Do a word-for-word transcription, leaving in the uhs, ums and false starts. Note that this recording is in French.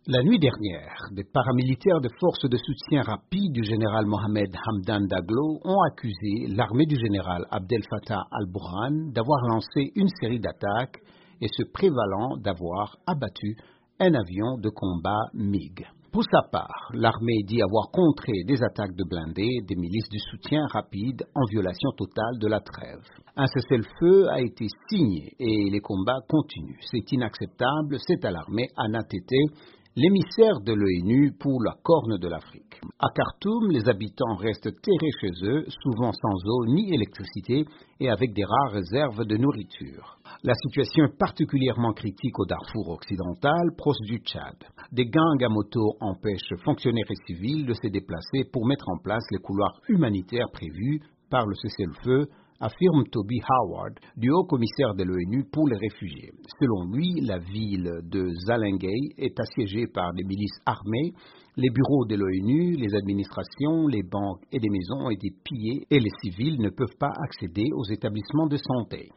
La nuit dernière, des paramilitaires des forces de soutien rapide du général Mohamed Hamdan Daglo ont accusé l'armée du général Abdel Fattah al-Burhan d'avoir lancé une série d'attaques et se prévalant d'avoir abattu un avion de combat MiG. Pour sa part, l'armée dit avoir contré des attaques de blindés des milices du soutien rapide en violation totale de la trêve. Un cessez-le-feu a été signé et les combats continuent. C'est inacceptable, c'est alarmé Anna Tété, l'émissaire de l'ONU pour la Corne de l'Afrique. À Khartoum, les habitants restent terrés chez eux, souvent sans eau ni électricité et avec des rares réserves de nourriture. La situation est particulièrement critique au Darfour occidental, proche du Tchad. Des gangs à moto empêchent fonctionnaires et civils de se déplacer pour mettre en place les couloirs humanitaires prévus par le cessez-le-feu, affirme Toby Howard, du haut-commissaire de l'ONU pour les réfugiés. Selon lui, la ville de Zalingay est assiégée par des milices armées, les bureaux de l'ONU, les administrations, les banques et les maisons ont été pillés et les civils ne peuvent pas accéder aux établissements de santé.